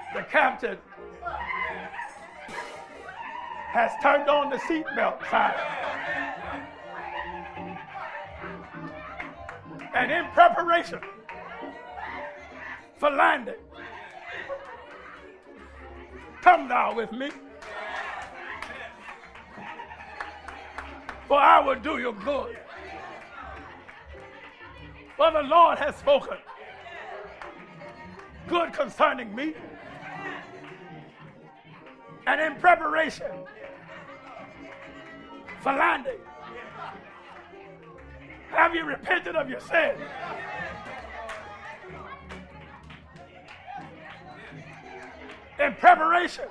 The captain has turned on the seatbelt sign. And in preparation for landing, come thou with me, for I will do you good. For the Lord has spoken good concerning me. And in preparation for landing, have you repented of your sin? In preparation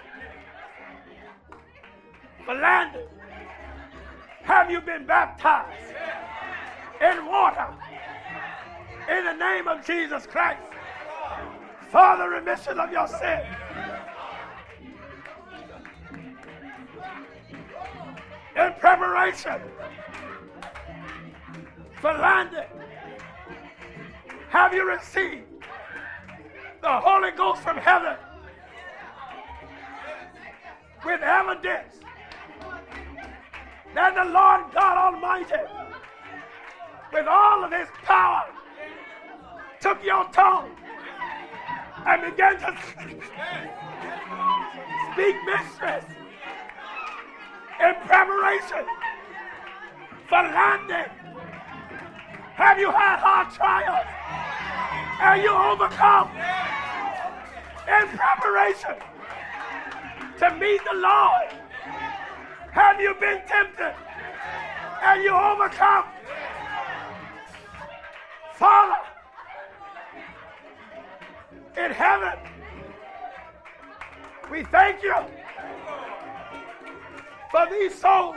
for landing, have you been baptized in water in the name of Jesus Christ for the remission of your sin? In preparation for landing, have you received the Holy Ghost from heaven with evidence that the Lord God Almighty, with all of his power, took your tongue and began to speak mysteries in preparation for landing? Have you had hard trials and you overcome in preparation to meet the Lord? Have you been tempted and you overcome? Father, in heaven, we thank you for these souls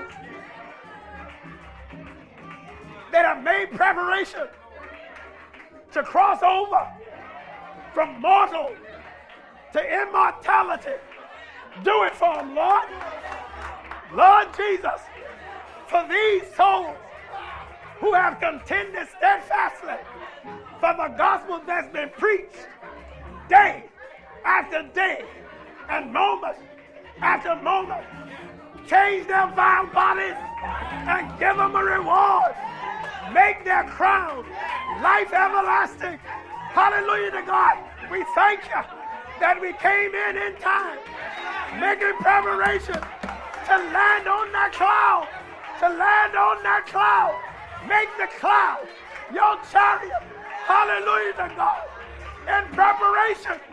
that have made preparation to cross over from mortal to immortality. Do it for them, Lord. Lord Jesus, for these souls who have contended steadfastly for the gospel that's been preached day after day and moment after moment, change their vile bodies and give them a reward. Make their crown life everlasting. Hallelujah to God. We thank you that we came in time, making preparation to land on that cloud, to land on that cloud. Make the cloud your chariot. Hallelujah to God. In preparation.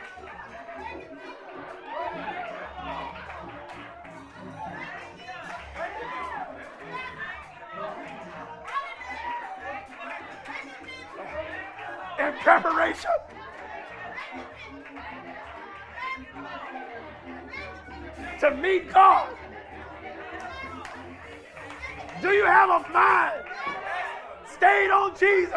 In preparation to meet God. Do you have a mind stayed on Jesus?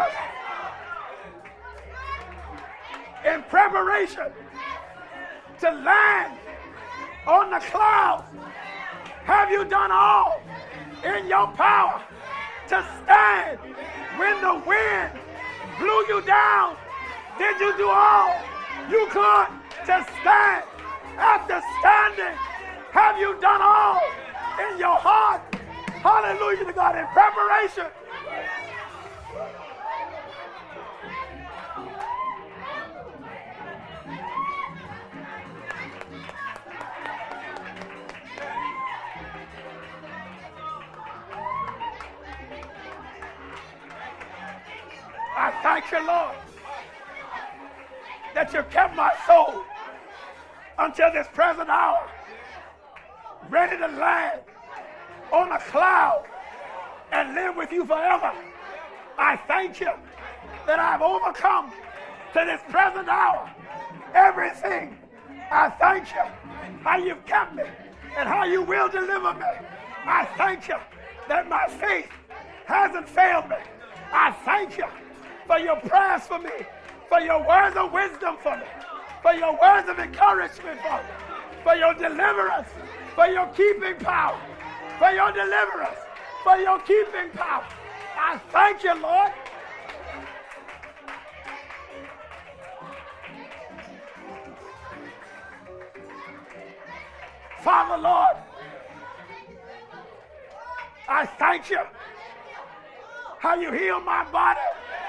In preparation to land on the clouds, have you done all in your power to stand when the wind blew you down? Did you do all you could to stand? After standing, have you done all in your heart? Hallelujah to God. In preparation. I thank you, Lord, that you kept my soul until this present hour, ready to land on a cloud and live with you forever. I thank you that I've overcome to this present hour everything. I thank you how you've kept me and how you will deliver me. I thank you that my faith hasn't failed me. I thank you for your prayers for me, for your words of wisdom for me, for your words of encouragement for me, for your deliverance, for your keeping power, for your deliverance, for your keeping power. I thank you, Lord. Father, Lord, I thank you how you heal my body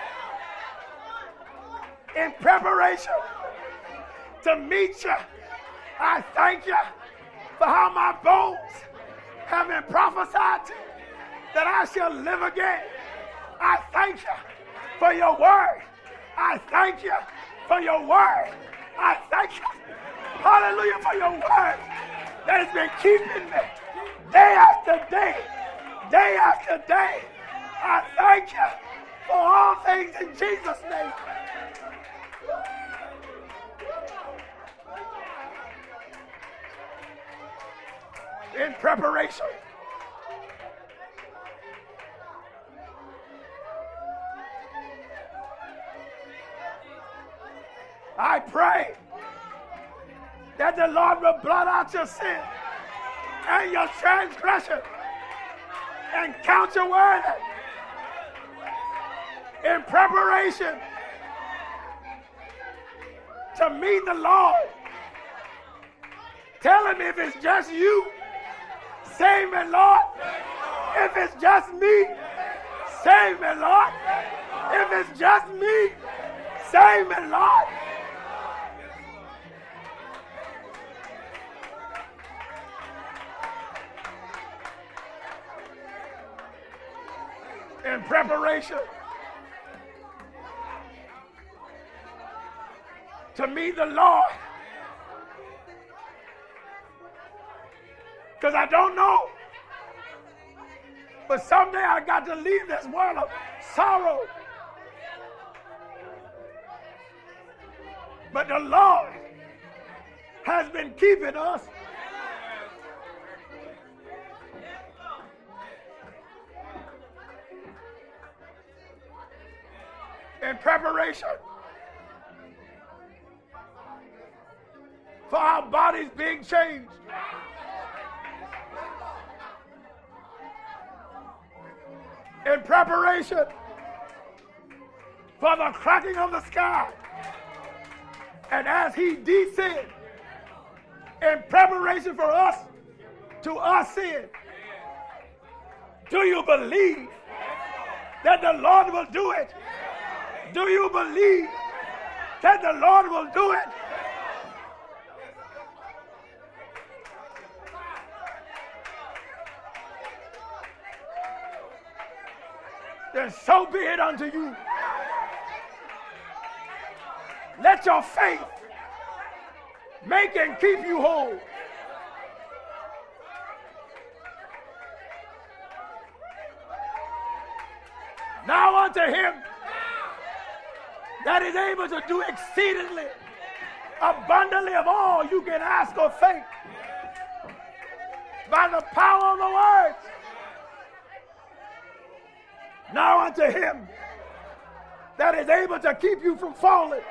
in preparation to meet you. I thank you for how my bones have been prophesied to that I shall live again. I thank you for your word. I thank you for your word. I thank you, hallelujah, for your word that has been keeping me day after day, day after day. I thank you for all things in Jesus' name. In preparation. I pray that the Lord will blot out your sin and your transgression and count you worthy in preparation to meet the Lord. Tell him if it's just you, save me, Lord. If it's just me, save me, Lord. If it's just me, save me, Lord. In preparation to meet the Lord. Because I don't know, but someday I got to leave this world of sorrow. But the Lord has been keeping us. In preparation for our bodies being changed. In preparation for the cracking of the sky. And as he descended, in preparation for us to ascend. Do you believe that the Lord will do it? Do you believe that the Lord will do it? Then so be it unto you. Let your faith make and keep you whole. Now unto him that is able to do exceedingly, abundantly of all you can ask or think, by the power of the words. Now unto him that is able to keep you from falling.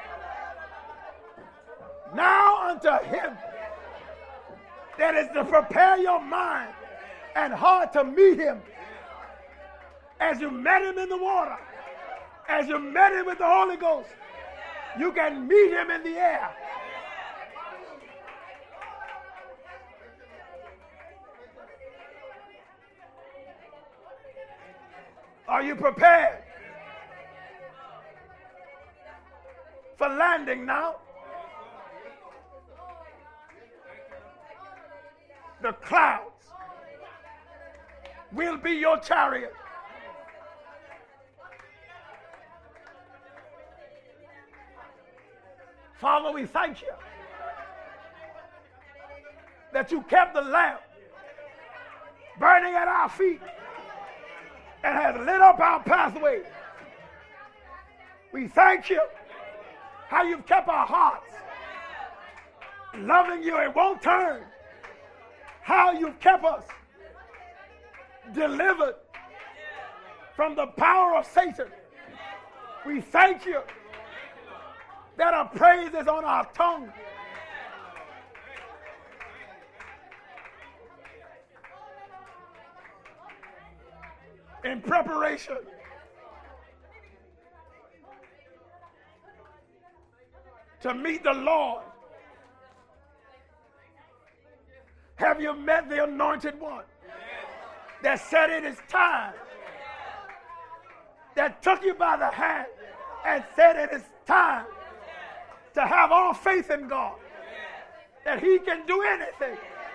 Now unto him that is to prepare your mind and heart to meet him as you met him in the water. As you met him with the Holy Ghost, you can meet him in the air. Are you prepared for landing now? The clouds will be your chariot. Father, we thank you that you kept the lamp burning at our feet and has lit up our pathway. We thank you how you've kept our hearts loving you and won't turn. How you've kept us delivered from the power of Satan. We thank you that our praise is on our tongue. In preparation to meet the Lord. Have you met the anointed one that said it is time? That took you by the hand and said it is time to have all faith in God, that he can do anything.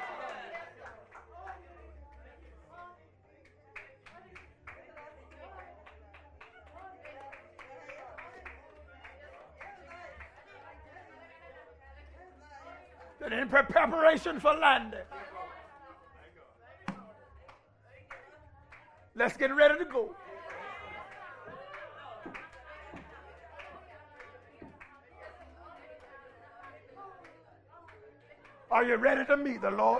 That in preparation for landing, let's get ready to go. Are you ready to meet the Lord?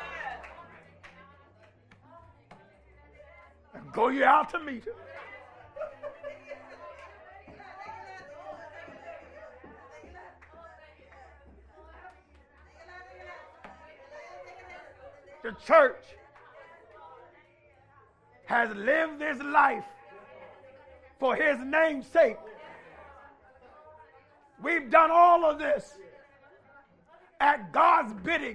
And go you out to meet him. The church has lived this life for his name's sake. We've done all of this at God's bidding.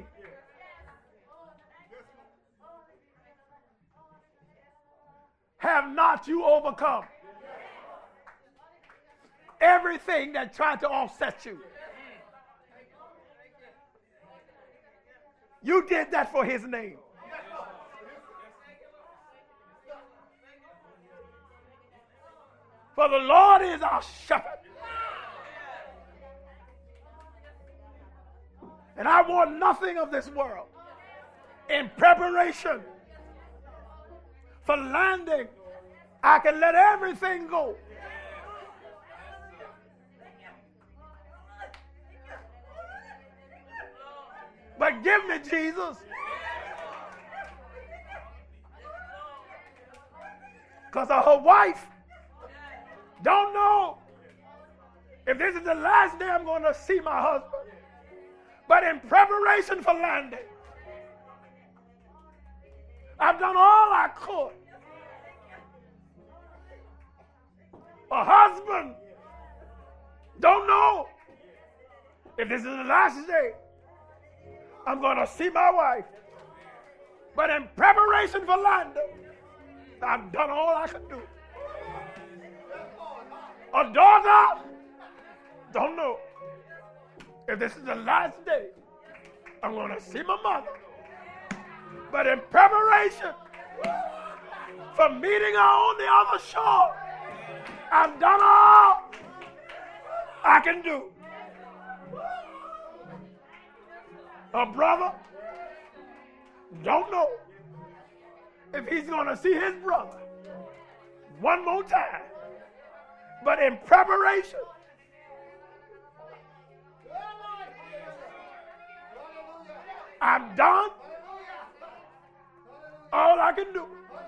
Have not you overcome everything that tried to offset you? You did that for his name. For the Lord is our shepherd. And I want nothing of this world. In preparation for landing, I can let everything go. But give me Jesus. Because her wife don't know if this is the last day I'm going to see my husband. But in preparation for landing, I've done all I could. A husband don't know if this is the last day I'm going to see my wife. But in preparation for landing, I've done all I could do. A daughter don't know if this is the last day I'm going to see my mother. But in preparation for meeting her on the other shore, I've done all I can do. A brother don't know if he's going to see his brother one more time. But in preparation, I've done all I can do.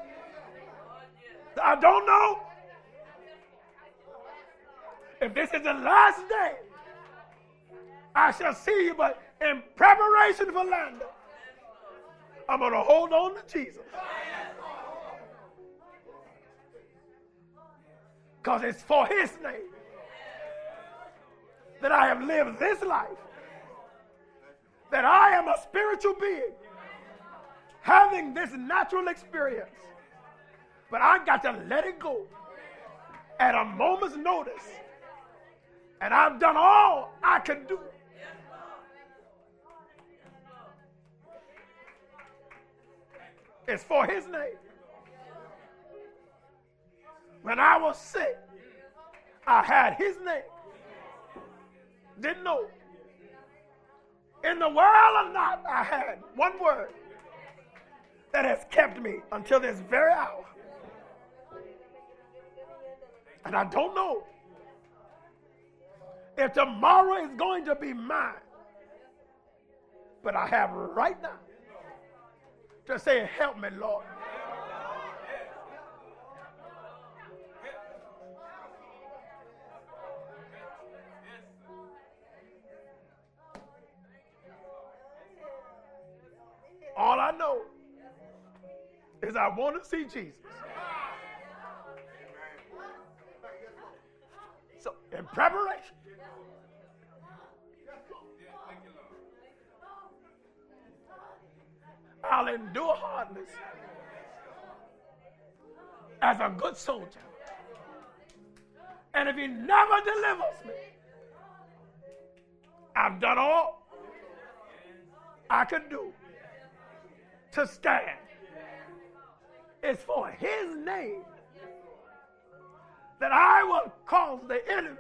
I don't know if this is the last day I shall see you, but in preparation for landing, I'm going to hold on to Jesus. Because it's for his name that I have lived this life, that I am a spiritual being having this natural experience. But I got to let it go at a moment's notice. And I've done all I can do. It's for his name. When I was sick, I had his name. Didn't know. In the world or not, I had one word that has kept me until this very hour. And I don't know if tomorrow is going to be mine. But I have right now to say, help me, Lord. All I know is I want to see Jesus. So, in preparation, I'll endure hardness as a good soldier. And if he never delivers me, I've done all I could do to stand. It's for his name that I will cause the enemy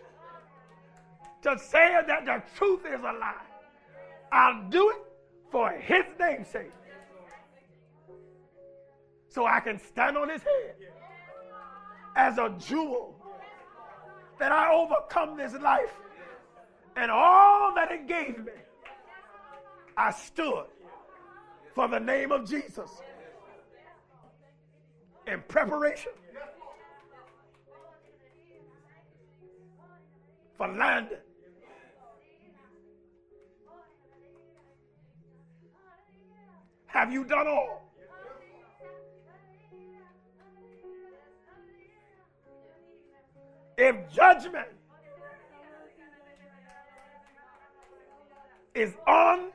to say that the truth is a lie. I'll do it for his name's sake, so I can stand on his head as a jewel, that I overcome this life and all that it gave me. I stood for the name of Jesus in preparation for landing. Have you done all? If judgment is on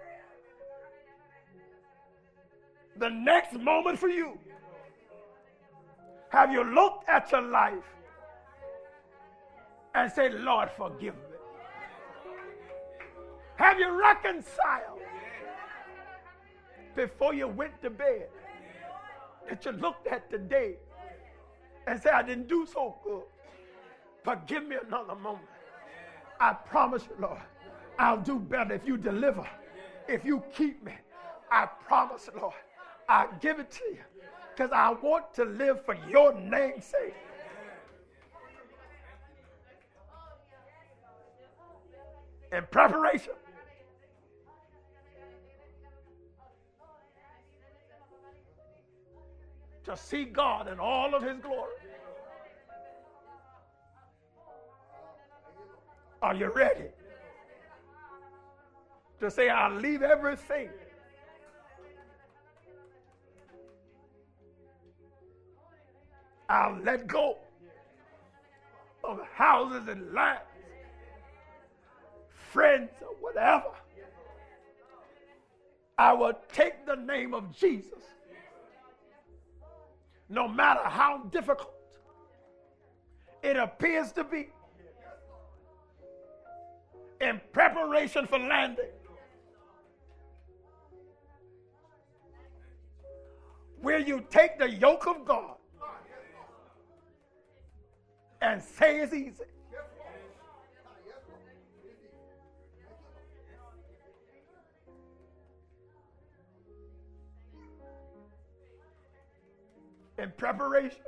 the next moment for you, have you looked at your life and said, Lord, forgive me? Have you reconciled before you went to bed, that you looked at the day and said, I didn't do so good, but give me another moment? I promise you, Lord, I'll do better if you deliver, if you keep me. I promise, Lord, I'll give it to you because I want to live for your name's sake. In preparation to see God in all of his glory. Are you ready to say, I'll leave everything I'll let go of houses and lands, friends or whatever. I will take the name of Jesus, no matter how difficult it appears to be, in preparation for landing. Will you take the yoke of God and say it's easy? In preparation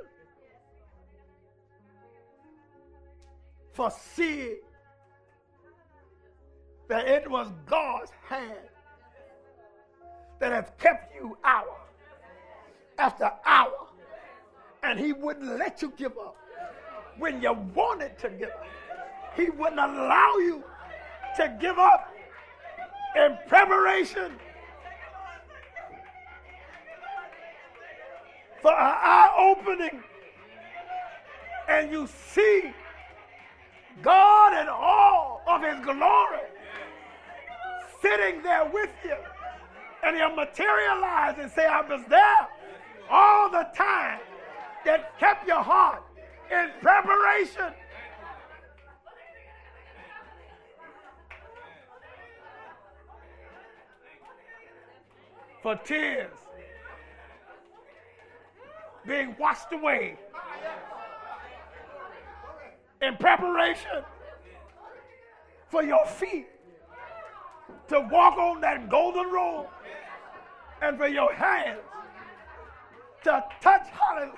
for seeing that it was God's hand that has kept you hour after hour, and he wouldn't let you give up when you wanted to give up. He wouldn't allow you to give up. In preparation for an eye-opening, and you see God in all of his glory sitting there with you, and he'll materialize and say, I was there all the time, that kept your heart in preparation for tears being washed away, in preparation for your feet to walk on that golden road, and for your hands to touch, hallelujah,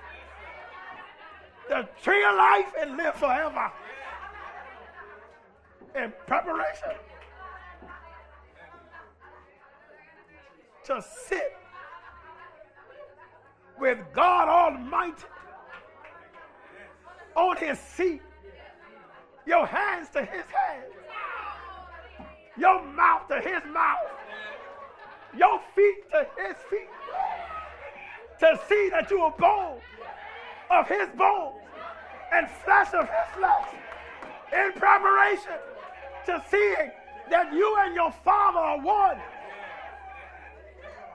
the tree of life and live forever. In preparation to sit with God Almighty on his seat, your hands to his hands, your mouth to his mouth, your feet to his feet, to see that you are bone of his bones and flesh of his flesh, in preparation to seeing that you and your Father are one.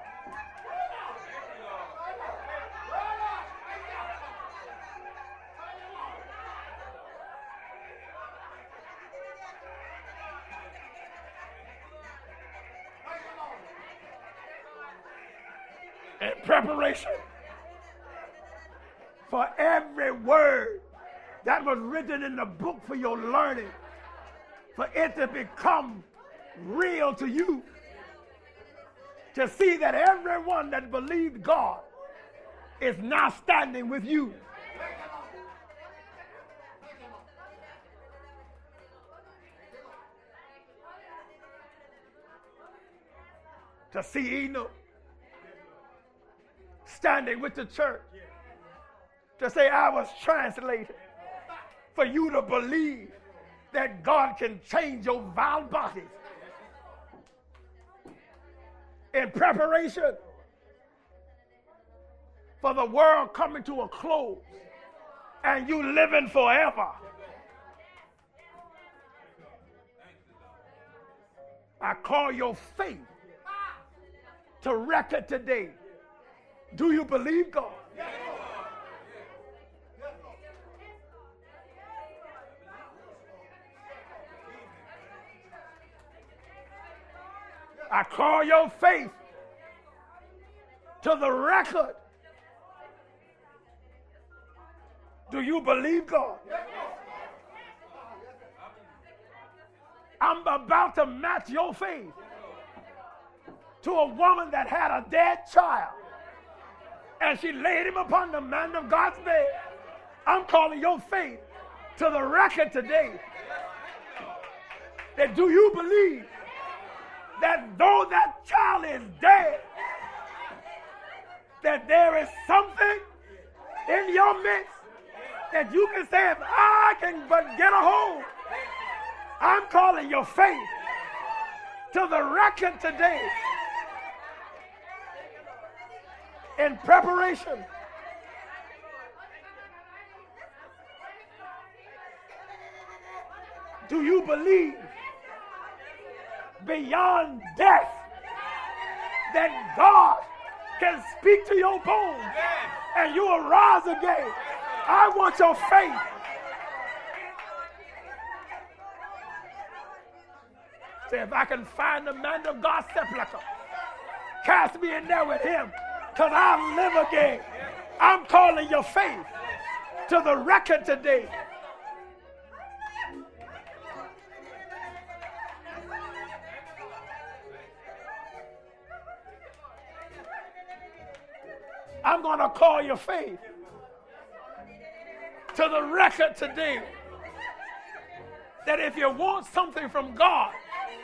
in preparation for every word that was written in the book for your learning, for it to become real to you, to see that everyone that believed God is now standing with you. To see Enoch standing with the church, to say, I was translated for you to believe that God can change your vile bodies in preparation for the world coming to a close and you living forever. I call your faith to record today. Do you believe God? I call your faith to the record. Do you believe God? I'm about to match your faith to a woman that had a dead child and she laid him upon the man of God's bed. I'm calling your faith to the record today. That do you believe that though that child is dead, that there is something in your midst that you can say, if I can but get a hold? I'm calling your faith to the record today in preparation do you believe beyond death that God can speak to your bones and you will rise again? I want your faith. Say, if I can find the man of God's sepulchre, cast me in there with him, because I'll live again. I'm calling your faith to the record today. I'm going to call your faith to the record today that if you want something from God,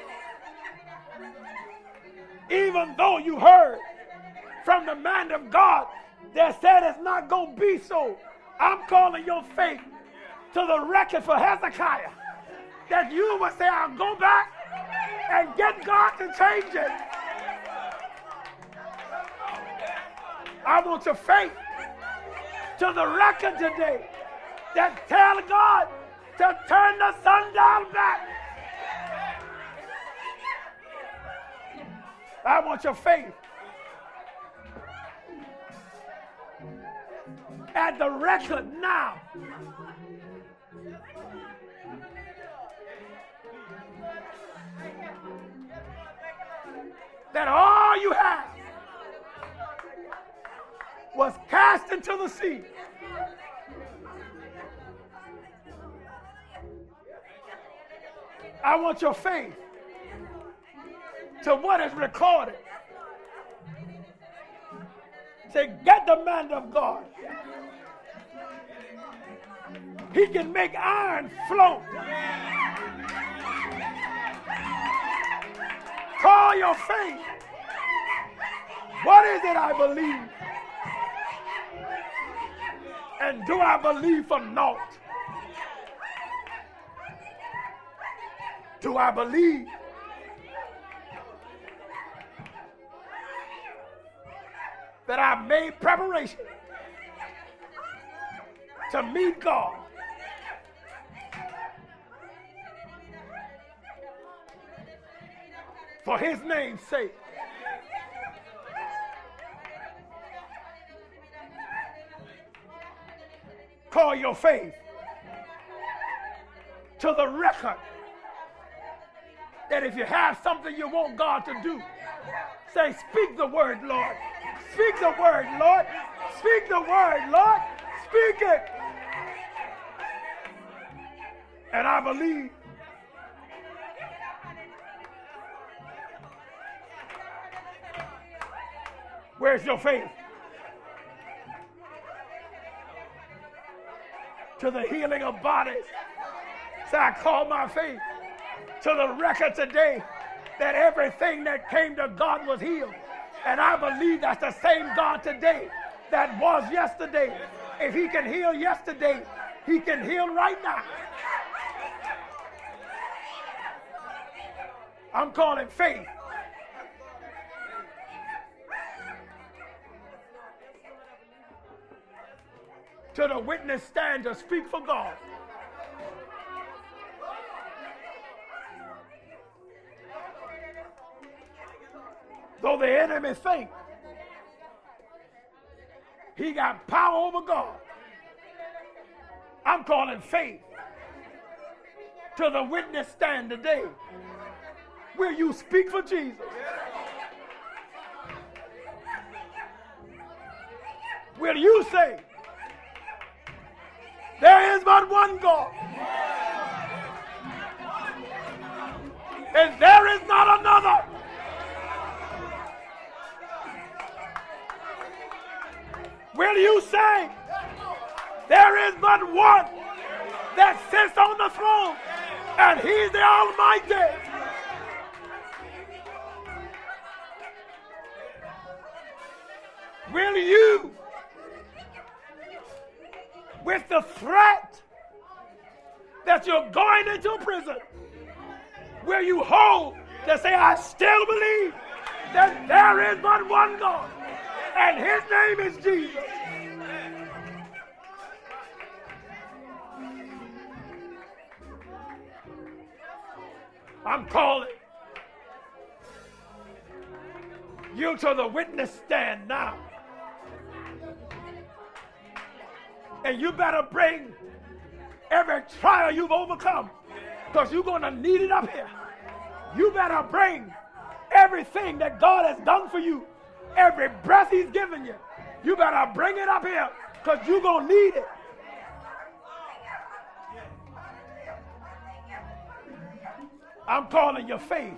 even though you heard from the man of God that said it's not going to be so, I'm calling your faith to the record for Hezekiah, that you will say, I'll go back and get God to change it. I want your faith to the record today that tell God to turn the sundial back. I want your faith at the record now. That all you have was cast into the sea. I want your faith to what is recorded. Say, get the man of God. He can make iron float. Call your faith. What is it I believe? And do I believe for naught? Do I believe that I made preparation to meet God? For his name's sake. Call your faith to the record that if you have something you want God to do, say, speak the word, Lord. Speak the word, Lord. Speak the word, Lord. Speak it. And I believe. Where's your faith? To the healing of bodies. So I call my faith to the record today that everything that came to God was healed. And I believe that's the same God today that was yesterday. If he can heal yesterday, he can heal right now. I'm calling faith. To the witness stand to speak for God. Though the enemy think he got power over God, I'm calling faith to the witness stand today. Will you speak for Jesus? Will you say, there is but one God, and there is not another? Will you say, there is but one that sits on the throne, and he's the Almighty? Will you, with the threat that you're going into prison, will you hold to say, I still believe that there is but one God, and his name is Jesus? I'm calling you to the witness stand now. And you better bring every trial you've overcome, because you're going to need it up here. You better bring everything that God has done for you, every breath he's given you. You better bring it up here, because you're going to need it. I'm calling your faith.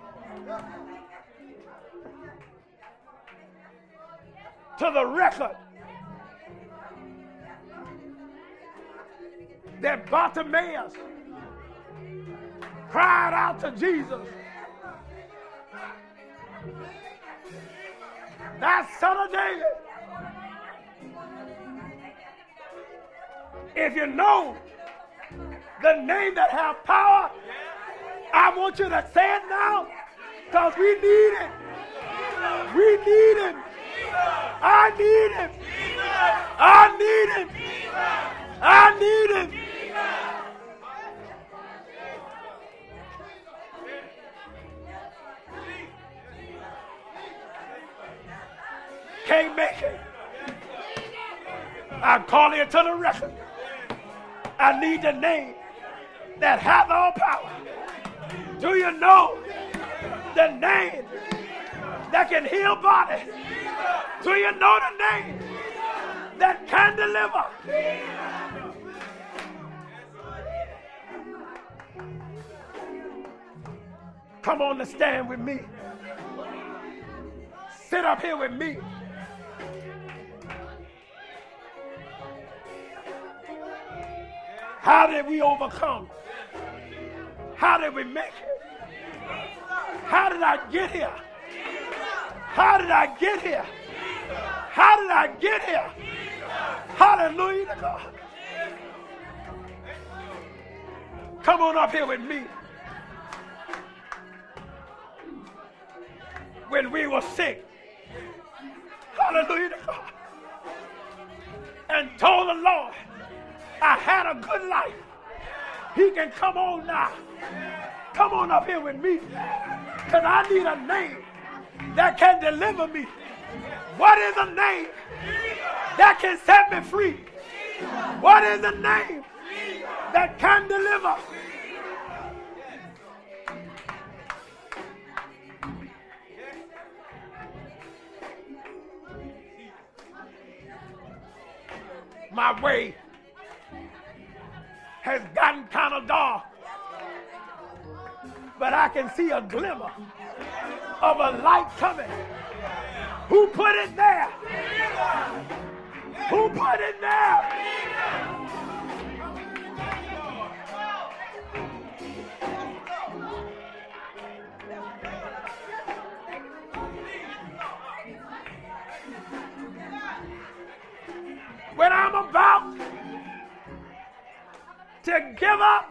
To the record that Bartimaeus cried out to Jesus, "Thou son of David, if you know the name that have power, I want you to say it now, because we need it. We need him. I need him. I need him. I need him." Can't make it. I'm calling it to the record. I need the name that hath all power. Do you know the name that can heal bodies? Do you know the name that can deliver? Come on to stand with me. Sit up here with me. How did we overcome? How did we make it? How did I get here? How did I get here? How did I get here? Hallelujah to God. Come on up here with me. When we were sick, hallelujah to God, and told the Lord, I had a good life. He can come on now. Come on up here with me, because I need a name that can deliver me. What is a name that can set me free? What is a name that can deliver? My way has gotten kind of dark, but I can see a glimmer of a light coming. Who put it there? Who put it there? When I'm about to give up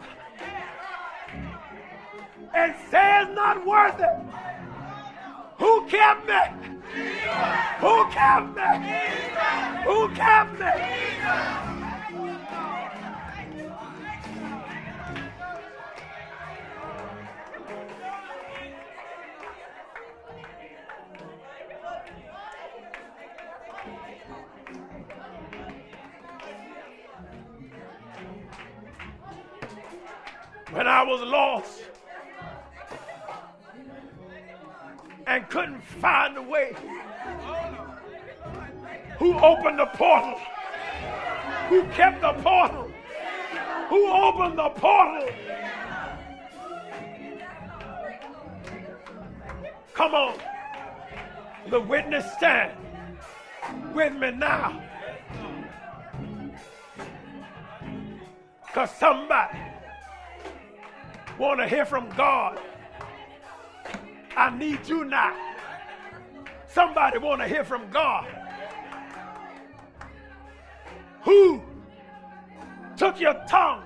and say it's not worth it, who kept me? Who kept me? Who kept me? When I was lost and couldn't find a way, who opened the portal? Who kept the portal? Who opened the portal? Come on, the witness stand with me now, because somebody want to hear from God. I need you now. Somebody want to hear from God. Who took your tongue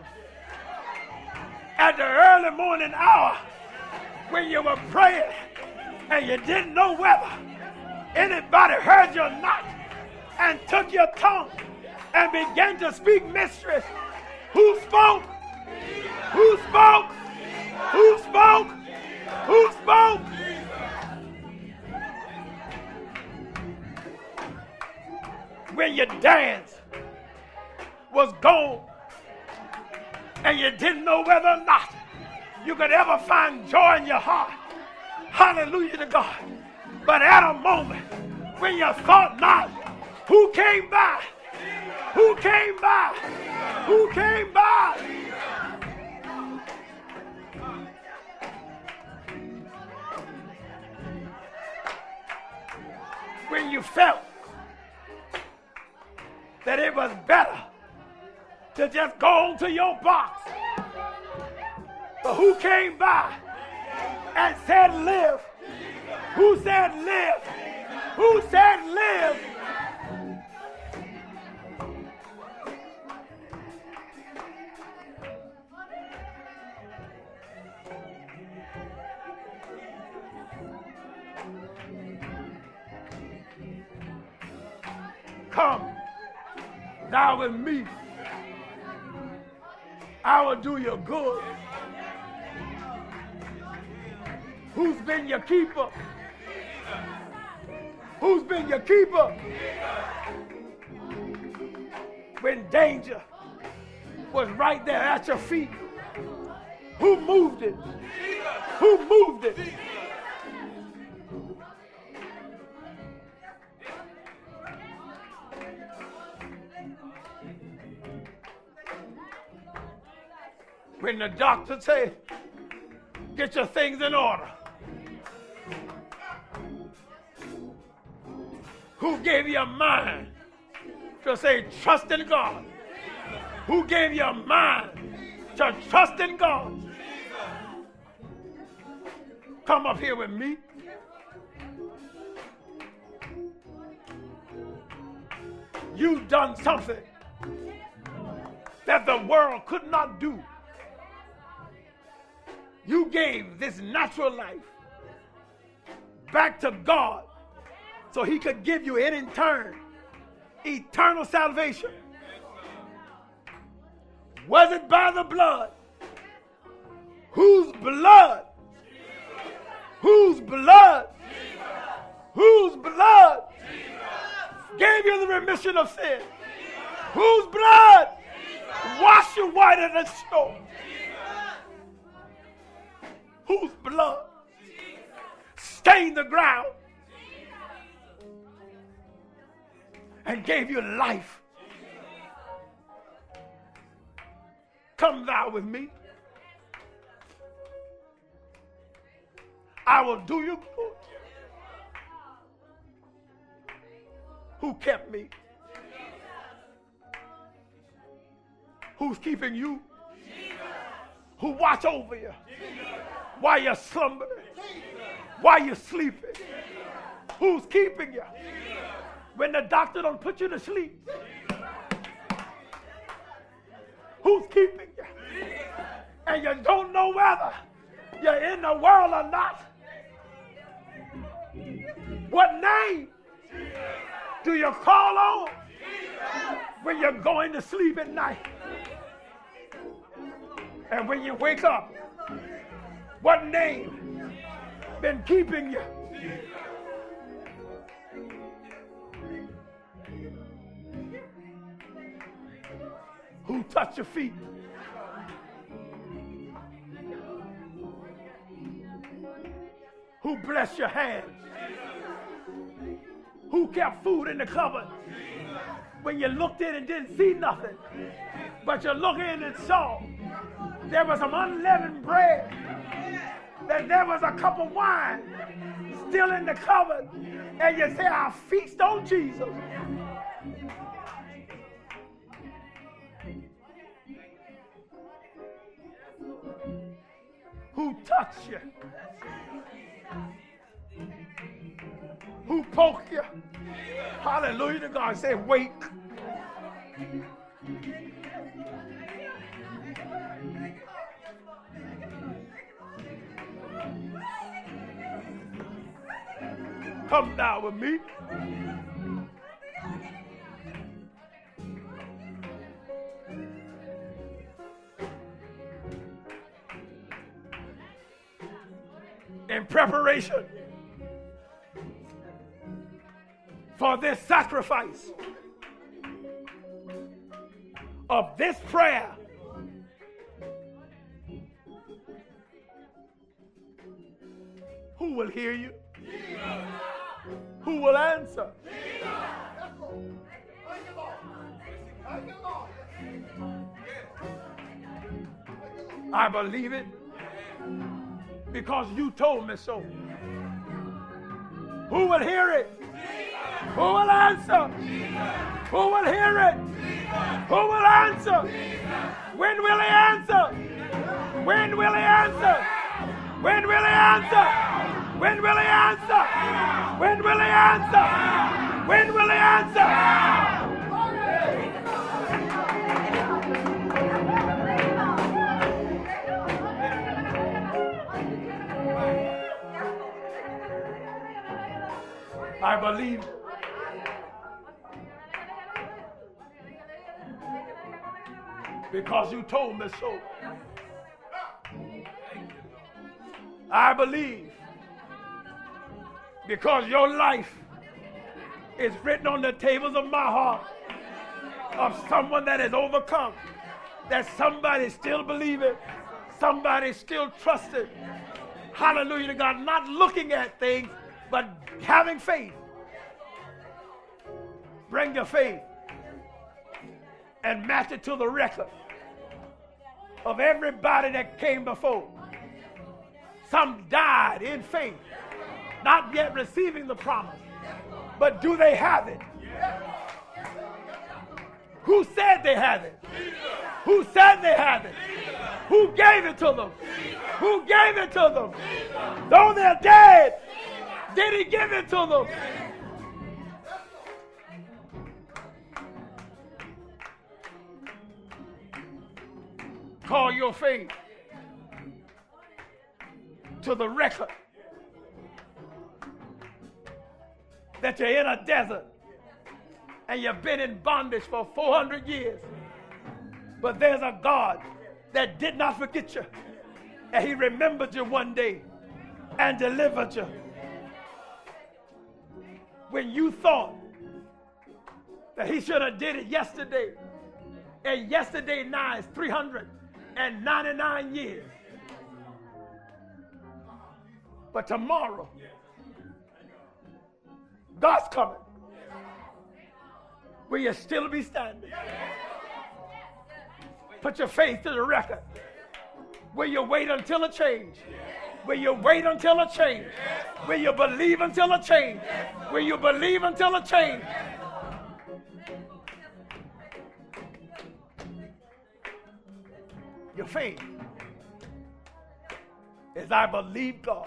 at the early morning hour when you were praying and you didn't know whether anybody heard you or not, and took your tongue and began to speak mysteries? Who spoke? Who spoke? Who spoke? Who spoke? When your dance was gone and you didn't know whether or not you could ever find joy in your heart. Hallelujah to God. But at a moment when you thought not, who came by? Who came by? Who came by? When you felt that it was better to just go on to your box. But who came by and said live? Who said live? Who said live? Come thou with me, I will do you good. Who's been your keeper? Who's been your keeper? When danger was right there at your feet, who moved it? Who moved it? When the doctor said, get your things in order, who gave you a mind to say trust in God? Who gave you a mind to trust in God? Come up here with me. You've done something that the world could not do. You gave this natural life back to God so he could give you in turn eternal salvation. Was it by the blood? Whose blood? Whose blood? Whose blood gave you the remission of sin? Whose blood washed you whiter than snow? Whose blood stained the ground and gave you life Come thou with me. I will do you good. Who kept me? Who's keeping you? Who watch over you while you're slumbering, while you're sleeping? Who's keeping you when the doctor don't put you to sleep? Who's keeping you? And you don't know whether you're in the world or not. What name do you call on when you're going to sleep at night? And when you wake up, what name been keeping you? Who touched your feet? Who blessed your hands? Who kept food in the cupboard when you looked in and didn't see nothing? But you look in and saw there was some unleavened bread, that there was a cup of wine still in the cupboard, and you say, I'll feast on Jesus. Who touched you? Who poked you? Hallelujah to God. Say, wake. Come down with me. In preparation for this sacrifice of this prayer, who will hear you? Who will answer? I believe it because you told me so. Who will hear it? Who will answer? Who will hear it? Who will answer? When will he answer? When will he answer? When will he answer? When will he answer? When will he answer? When will he answer? I believe because you told me so. I believe because your life is written on the tables of my heart of someone that has overcome, that somebody still believing, somebody still trusting. Hallelujah to God, not looking at things, but having faith. Bring your faith and match it to the record of everybody that came before. Some died in faith, not yet receiving the promise. But do they have it? Who said they have it? Who said they have it? Who gave it to them? Who gave it to them? Though they're dead, did he give it to them? Call your faith to the record that you're in a desert and you've been in bondage for 400 years. But there's a God that did not forget you, and he remembered you one day and delivered you. When you thought that he should have did it yesterday, and yesterday now is 399 years. But tomorrow, God's coming. Will you still be standing? Put your faith to the record. Will you wait until a change? Will you wait until a change? Will you believe until a change? Will you believe until a change? Your faith is I believe God.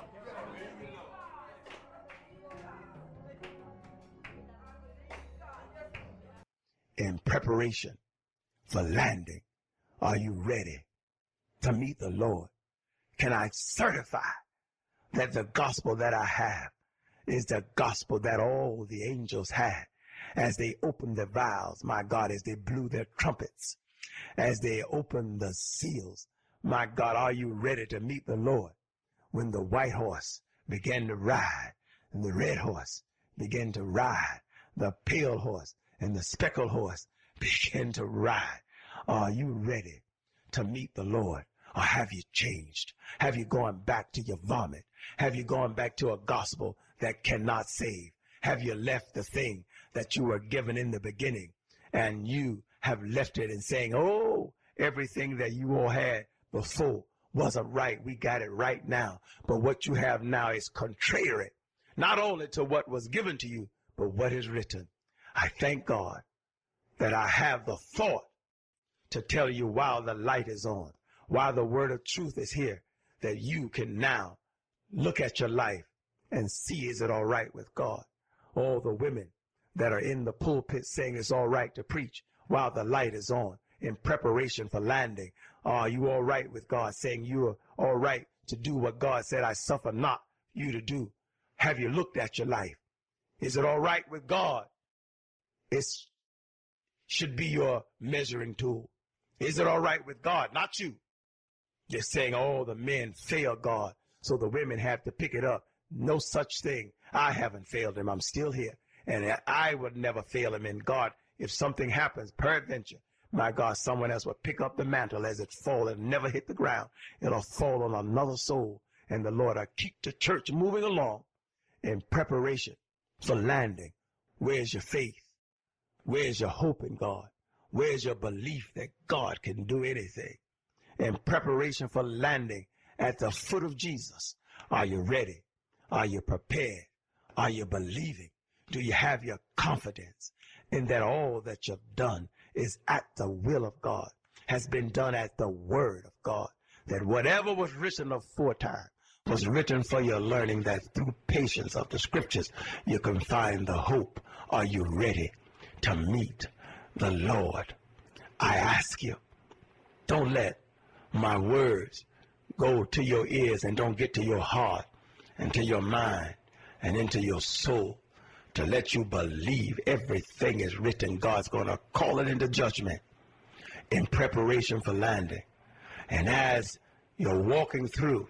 In preparation for landing, are you ready to meet the Lord? Can I certify that the gospel that I have is the gospel that all the angels had as they opened their vials, my God, as they blew their trumpets, as they opened the seals? My God, are you ready to meet the Lord? When the white horse began to ride and the red horse began to ride, the pale horse and the speckled horse began to ride, are you ready to meet the Lord? Or have you changed? Have you gone back to your vomit? Have you gone back to a gospel that cannot save? Have you left the thing that you were given in the beginning and you have left it and saying, oh, everything that you all had before wasn't right. We got it right now. But what you have now is contrary, not only to what was given to you, but what is written. I thank God that I have the thought to tell you while the light is on, while the word of truth is here, that you can now look at your life and see, is it all right with God? All the women that are in the pulpit saying it's all right to preach while the light is on in preparation for landing. Are you all right with God, saying you are all right to do what God said, I suffer not you to do? Have you looked at your life? Is it all right with God? It should be your measuring tool. Is it all right with God? Not you. You're saying, oh, the men fail God, so the women have to pick it up. No such thing. I haven't failed him. I'm still here. And I would never fail him in God. If something happens, peradventure, my God, someone else will pick up the mantle as it falls and never hit the ground. It'll fall on another soul. And the Lord will keep the church moving along in preparation for landing. Where's your faith? Where's your hope in God? Where's your belief that God can do anything? In preparation for landing at the foot of Jesus, are you ready? Are you prepared? Are you believing? Do you have your confidence in that all that you've done is at the will of God, has been done at the word of God, that whatever was written aforetime was written for your learning, that through patience of the scriptures you can find the hope? Are you ready to meet the Lord? I ask you, don't let my words go to your ears and don't get to your heart and to your mind and into your soul to let you believe everything is written. God's going to call it into judgment in preparation for landing. And as you're walking through,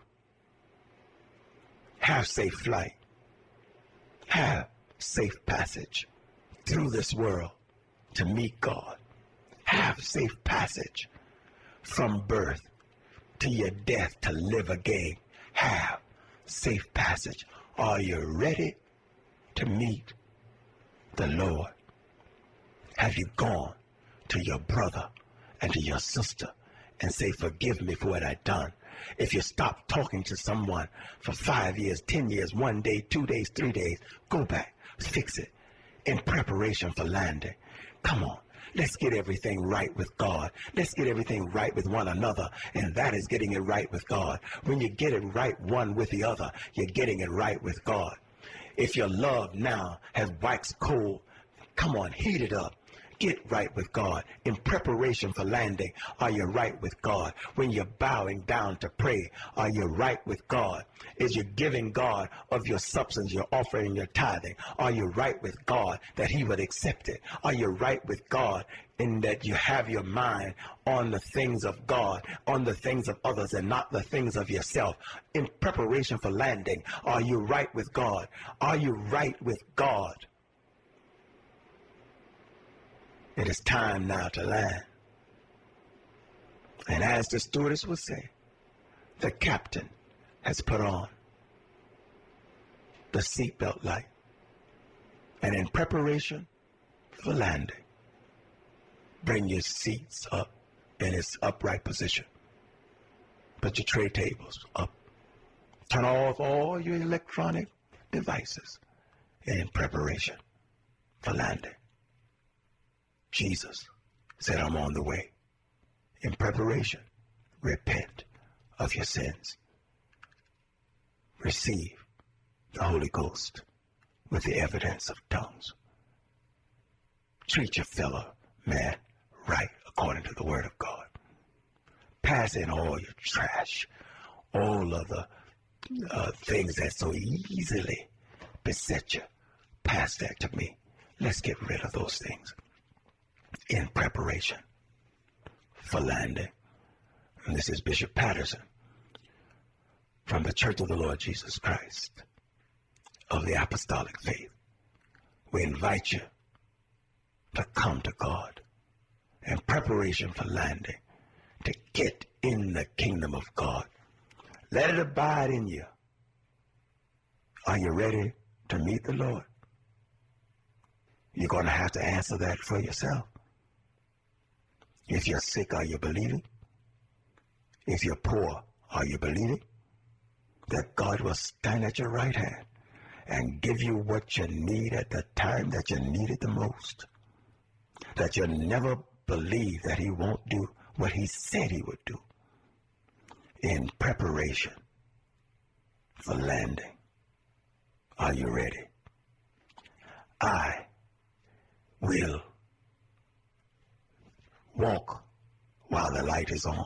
have safe flight. Have safe passage through this world to meet God. Have safe passage from birth to your death to live again. Have safe passage. Are you ready to meet the Lord? Have you gone to your brother and to your sister and say, forgive me for what I've done? If you stop talking to someone for 5 years, 10 years, 1 day, 2 days, 3 days, go back, fix it in preparation for landing. Come on. Let's get everything right with God. Let's get everything right with one another, and that is getting it right with God. When you get it right one with the other, you're getting it right with God. If your love now has waxed cold, come on, heat it up. Get right with God. In preparation for landing, are you right with God? When you're bowing down to pray, are you right with God? Is you giving God of your substance, your offering, your tithing? Are you right with God that he would accept it? Are you right with God in that you have your mind on the things of God, on the things of others, and not the things of yourself? In preparation for landing, are you right with God? Are you right with God? It is time now to land. And as the stewardess would say, the captain has put on the seatbelt light. And in preparation for landing, bring your seats up in its upright position. Put your tray tables up. Turn off all your electronic devices in preparation for landing. Jesus said, I'm on the way. In preparation, repent of your sins. Receive the Holy Ghost with the evidence of tongues. Treat your fellow man right according to the word of God. Pass in all your trash, all of the things that so easily beset you. Pass that to me. Let's get rid of those things in preparation for landing. And this is Bishop Patterson from the Church of the Lord Jesus Christ of the Apostolic Faith. We invite you to come to God in preparation for landing, to get in the kingdom of God. Let it abide in you. Are you ready to meet the Lord? You're going to have to answer that for yourself. If you're sick, are you believing? If you're poor, are you believing that God will stand at your right hand and give you what you need at the time that you need it the most? That you never believe that he won't do what he said he would do in preparation for landing. Are you ready? I will walk while the light is on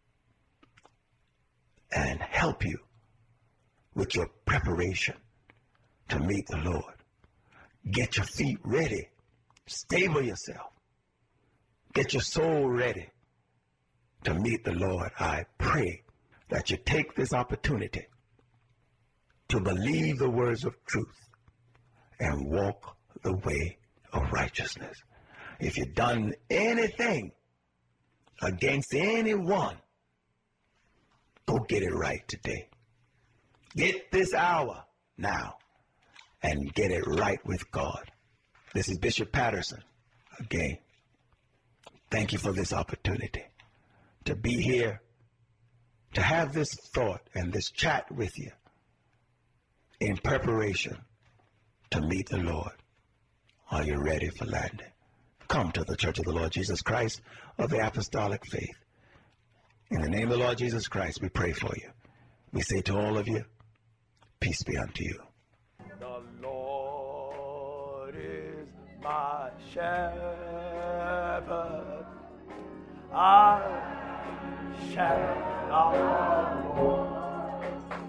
and help you with your preparation to meet the Lord. Get your feet ready. Stable yourself. Get your soul ready to meet the Lord. I pray that you take this opportunity to believe the words of truth and walk the way of righteousness. If you've done anything against anyone, go get it right today. Get this hour now and get it right with God. This is Bishop Patterson again. Thank you for this opportunity to be here, to have this thought and this chat with you in preparation to meet the Lord. Are you ready for landing? Come to the Church of the Lord Jesus Christ of the Apostolic Faith. In the name of the Lord Jesus Christ, we pray for you. We say to all of you, peace be unto you. The Lord is my shepherd. I shall not want.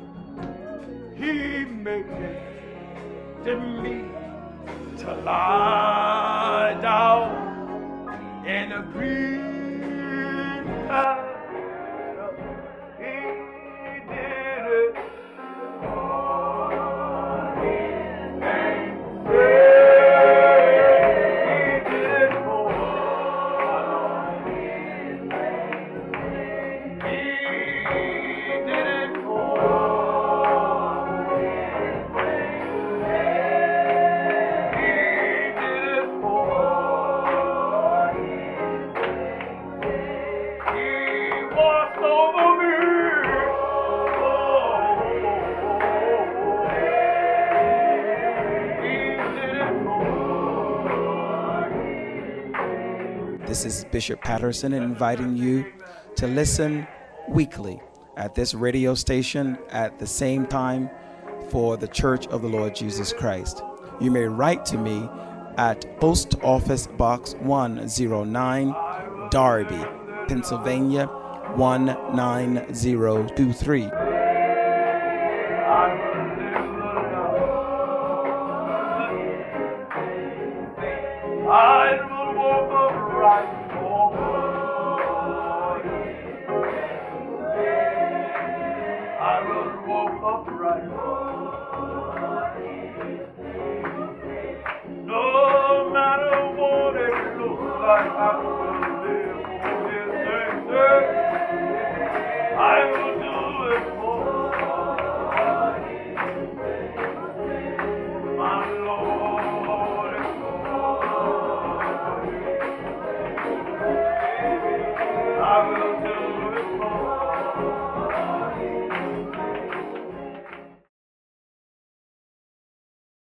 He maketh me to lie down in a green pasture. He did it for his name's sake. He did it for his name's sake. He did it for This is Bishop Patterson inviting you to listen weekly at this radio station at the same time for the Church of the Lord Jesus Christ. You may write to me at Post Office Box 109, Darby, Pennsylvania 19023. I will walk upright before you. I will walk upright.